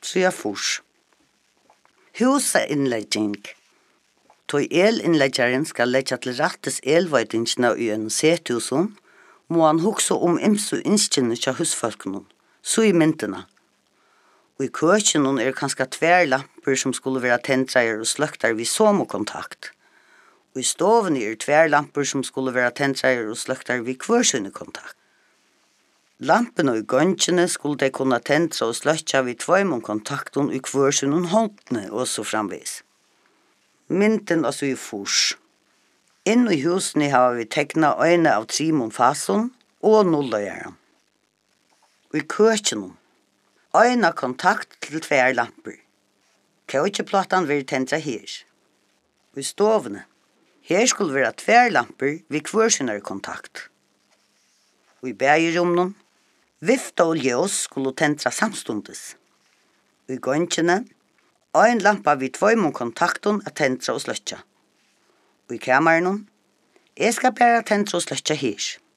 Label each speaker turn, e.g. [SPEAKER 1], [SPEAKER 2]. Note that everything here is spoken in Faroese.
[SPEAKER 1] 8 Husainnlegging. Tog elinnleggeren skal leggja til rattes elveitingene i en sethusen, må han hugsa ymsu innskjene til husfolkene, så i myndene. Og i køkenen kanskje 2 lamper som skulle være tentreier og sløkter ved somokontakt. Og i stoven 2 lamper som skulle være tentreier og sløkter ved kvørsynne kontakt. Lampene i gønkene skulle de kunne tentre og sløkja ved 2 kontakten i kvørsynne håndene og så framvis. Mynten og så i fors. Inn i husene har vi tekna øyne av 3 fasen og nulløyeren. Og i køkenen øyne kontakt til 2 lamper. Køkjeplatan vil tentra her. Og i stovene. Her skulle være 2 lamper ved kvørsynere kontakt. Og i bægerommen. Vifta og ljøs skulle tentra samstundes. Og i gønkene. Ein lampa vid 2 kontakten at tentra og sløtja. Og i kameren. Jeg skal bare tentra og sløtja her.